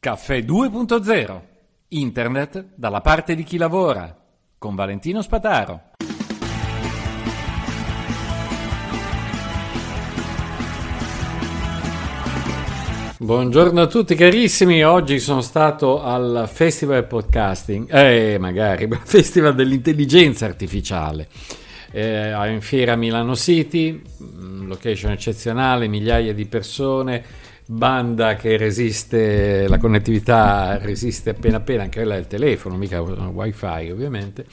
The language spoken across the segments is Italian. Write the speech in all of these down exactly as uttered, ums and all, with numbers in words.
Caffè due punto zero. Internet dalla parte di chi lavora. Con Valentino Spataro. Buongiorno a tutti carissimi, oggi sono stato al Festival Podcasting, eh magari, Festival dell'Intelligenza Artificiale, eh, in fiera Milano City, location eccezionale, migliaia di persone, banda che resiste, la connettività resiste appena appena, anche quella del telefono, mica wifi ovviamente,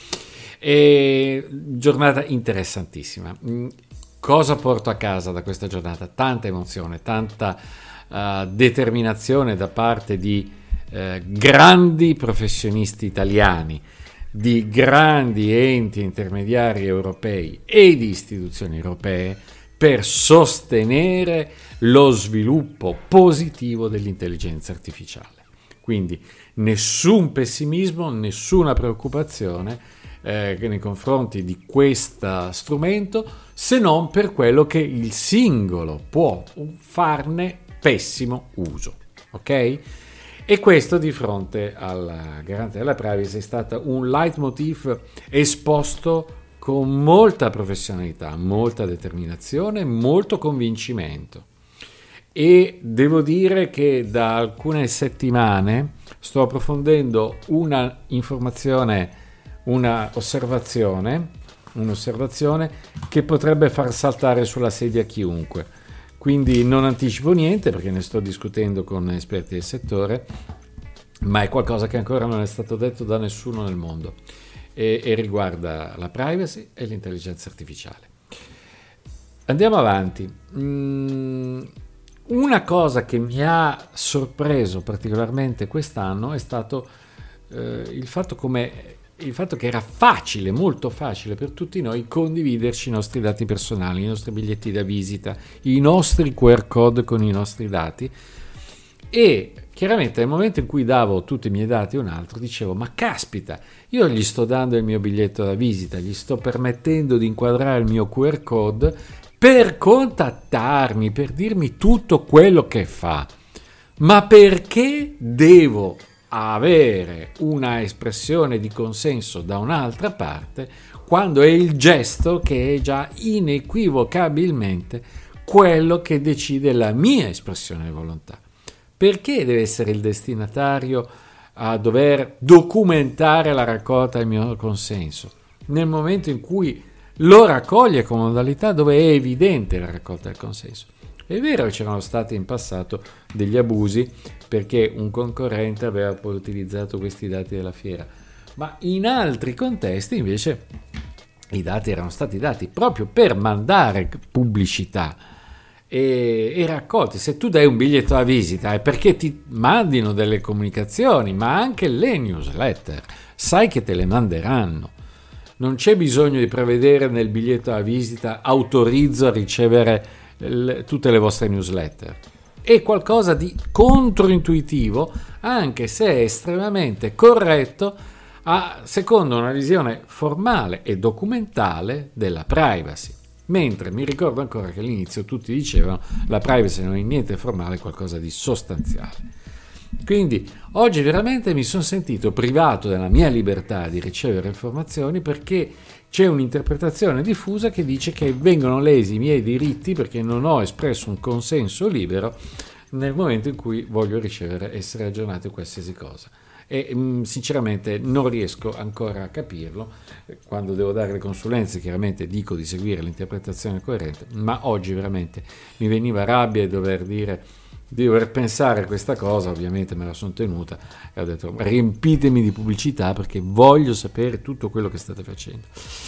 e giornata interessantissima. Cosa porto a casa da questa giornata? Tanta emozione, tanta uh, determinazione da parte di uh, grandi professionisti italiani, di grandi enti intermediari europei e di istituzioni europee per sostenere lo sviluppo positivo dell'intelligenza artificiale. Quindi nessun pessimismo, nessuna preoccupazione eh, nei confronti di questo strumento, se non per quello che il singolo può farne pessimo uso. Ok? E questo di fronte al garante della privacy è stato un leitmotiv esposto con molta professionalità, molta determinazione, molto convincimento. E devo dire che da alcune settimane sto approfondendo una informazione, una osservazione, un'osservazione che potrebbe far saltare sulla sedia chiunque. Quindi non anticipo niente perché ne sto discutendo con esperti del settore, ma è qualcosa che ancora non è stato detto da nessuno nel mondo. E, e riguarda la privacy e l'intelligenza artificiale. Andiamo avanti. Mm, una cosa che mi ha sorpreso particolarmente quest'anno è stato eh, il fatto come il fatto che era facile, molto facile per tutti noi condividerci i nostri dati personali, i nostri biglietti da visita, i nostri Q R code con i nostri dati. E chiaramente nel momento in cui davo tutti i miei dati a un altro dicevo: ma caspita, io gli sto dando il mio biglietto da visita, gli sto permettendo di inquadrare il mio Q R code per contattarmi, per dirmi tutto quello che fa, ma perché devo avere una espressione di consenso da un'altra parte quando è il gesto che è già inequivocabilmente quello che decide la mia espressione di volontà? Perché deve essere il destinatario a dover documentare la raccolta del mio consenso nel momento in cui lo raccoglie con modalità dove è evidente la raccolta del consenso? È vero che c'erano stati in passato degli abusi perché un concorrente aveva poi utilizzato questi dati della fiera, ma in altri contesti invece i dati erano stati dati proprio per mandare pubblicità e, e raccolti. Se tu dai un biglietto a visita è perché ti mandino delle comunicazioni, ma anche le newsletter sai che te le manderanno. Non c'è bisogno di prevedere nel biglietto a visita autorizzo a ricevere le, tutte le vostre newsletter. È qualcosa di controintuitivo, anche se è estremamente corretto a, secondo una visione formale e documentale della privacy. Mentre mi ricordo ancora che all'inizio tutti dicevano la privacy non è niente formale, è qualcosa di sostanziale. Quindi oggi veramente mi sono sentito privato della mia libertà di ricevere informazioni perché c'è un'interpretazione diffusa che dice che vengono lesi i miei diritti perché non ho espresso un consenso libero nel momento in cui voglio ricevere, essere aggiornato in qualsiasi cosa. E mh, sinceramente non riesco ancora a capirlo. Quando devo dare le consulenze chiaramente dico di seguire l'interpretazione coerente, ma oggi veramente mi veniva rabbia di dover dire, di dover pensare a questa cosa. Ovviamente me la sono tenuta e ho detto: riempitemi di pubblicità perché voglio sapere tutto quello che state facendo.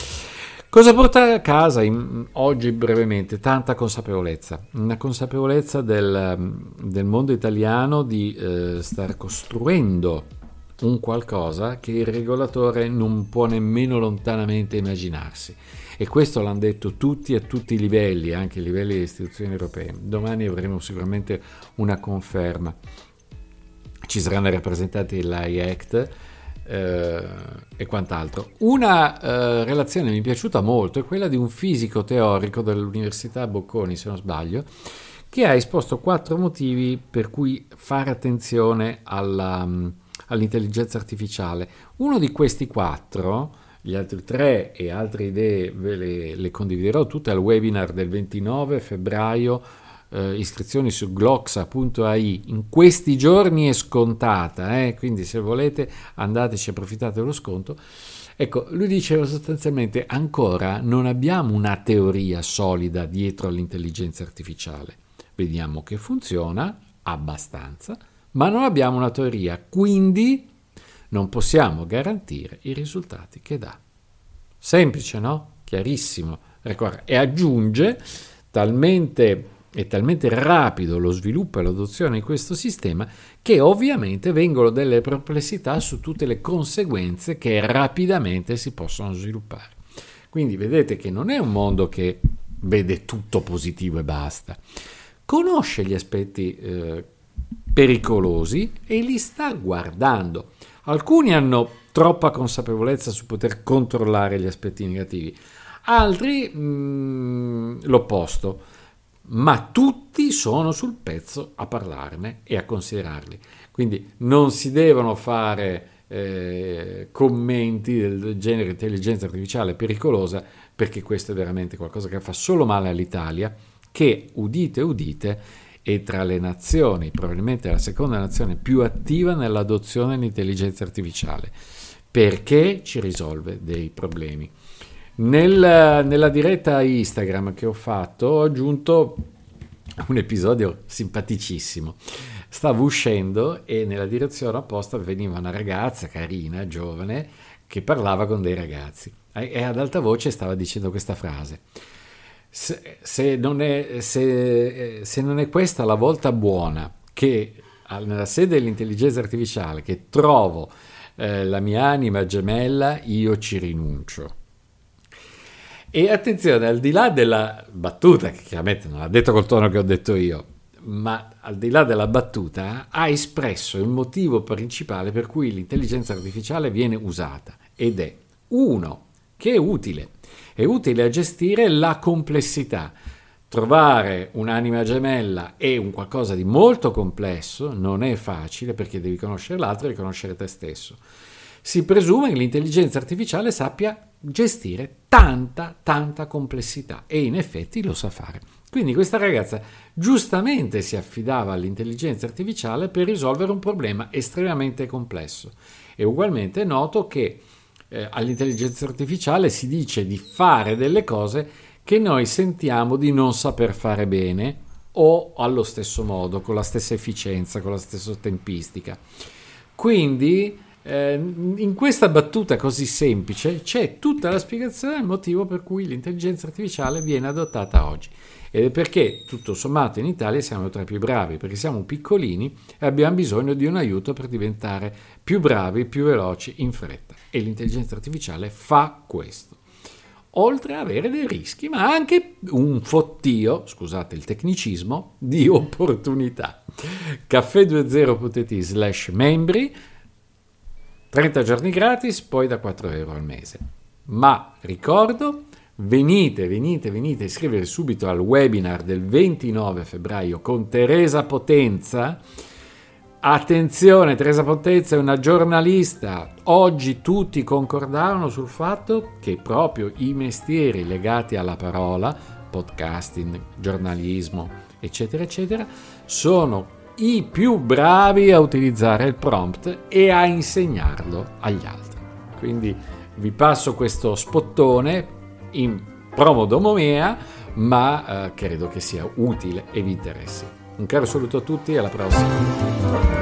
Cosa porta a casa in, oggi brevemente? Tanta consapevolezza, una consapevolezza del, del mondo italiano di eh, star costruendo un qualcosa che il regolatore non può nemmeno lontanamente immaginarsi, e questo l'hanno detto tutti a tutti i livelli, anche a livelli delle istituzioni europee. Domani avremo sicuramente una conferma, ci saranno rappresentati l'A I Act eh, e quant'altro. Una eh, relazione che mi è piaciuta molto è quella di un fisico teorico dell'Università Bocconi, se non sbaglio, che ha esposto quattro motivi per cui fare attenzione alla, all'intelligenza artificiale. Uno di questi quattro, gli altri tre e altre idee ve le, le condividerò tutte al webinar del ventinove febbraio, eh, iscrizioni su gloxa punto a i, in questi giorni è scontata, eh? Quindi se volete andateci, approfittate dello sconto. Ecco, lui diceva sostanzialmente ancora non abbiamo una teoria solida dietro all'intelligenza artificiale. Vediamo che funziona abbastanza, ma non abbiamo una teoria, quindi non possiamo garantire i risultati che dà. Semplice, no? Chiarissimo. E aggiunge, talmente è talmente rapido lo sviluppo e l'adozione di questo sistema che ovviamente vengono delle perplessità su tutte le conseguenze che rapidamente si possono sviluppare. Quindi vedete che non è un mondo che vede tutto positivo e basta. Conosce gli aspetti eh, pericolosi e li sta guardando. Alcuni hanno troppa consapevolezza su poter controllare gli aspetti negativi, altri mh, l'opposto, ma tutti sono sul pezzo a parlarne e a considerarli. Quindi non si devono fare eh, commenti del genere intelligenza artificiale pericolosa, perché questo è veramente qualcosa che fa solo male all'Italia, che, udite udite, è tra le nazioni, probabilmente la seconda nazione più attiva nell'adozione dell'intelligenza artificiale, perché ci risolve dei problemi. Nel, nella diretta Instagram che ho fatto ho aggiunto un episodio simpaticissimo. Stavo uscendo e nella direzione opposta veniva una ragazza carina, giovane, che parlava con dei ragazzi e ad alta voce stava dicendo questa frase: se, se, non, è, se, se non è questa la volta buona che nella sede dell'intelligenza artificiale che trovo eh, la mia anima gemella, io ci rinuncio. E attenzione, al di là della battuta, che chiaramente non l'ha detto col tono che ho detto io, ma al di là della battuta ha espresso il motivo principale per cui l'intelligenza artificiale viene usata, ed è uno, che è utile, è utile a gestire la complessità. Trovare un'anima gemella è un qualcosa di molto complesso, non è facile perché devi conoscere l'altro e conoscere te stesso. Si presume che l'intelligenza artificiale sappia gestire tanta, tanta complessità e in effetti lo sa fare. Quindi questa ragazza giustamente si affidava all'intelligenza artificiale per risolvere un problema estremamente complesso. È ugualmente noto che eh, all'intelligenza artificiale si dice di fare delle cose che noi sentiamo di non saper fare bene o allo stesso modo, con la stessa efficienza, con la stessa tempistica. Quindi Eh, in questa battuta così semplice c'è tutta la spiegazione del motivo per cui l'intelligenza artificiale viene adottata oggi, ed è perché tutto sommato in Italia siamo tra i più bravi, perché siamo piccolini e abbiamo bisogno di un aiuto per diventare più bravi, più veloci in fretta, e l'intelligenza artificiale fa questo, oltre ad avere dei rischi ma anche un fottio, scusate il tecnicismo, di opportunità. caffè venti punto it slash membri, trenta giorni gratis, poi da quattro euro al mese. Ma ricordo, venite, venite, venite a iscrivervi subito al webinar del ventinove febbraio con Teresa Potenza. Attenzione, Teresa Potenza è una giornalista. Oggi tutti concordarono sul fatto che proprio i mestieri legati alla parola, podcasting, giornalismo, eccetera, eccetera, sono i più bravi a utilizzare il prompt e a insegnarlo agli altri. Quindi vi passo questo spottone in promo domo mea, ma eh, credo che sia utile e vi interessi. Un caro saluto a tutti e alla prossima.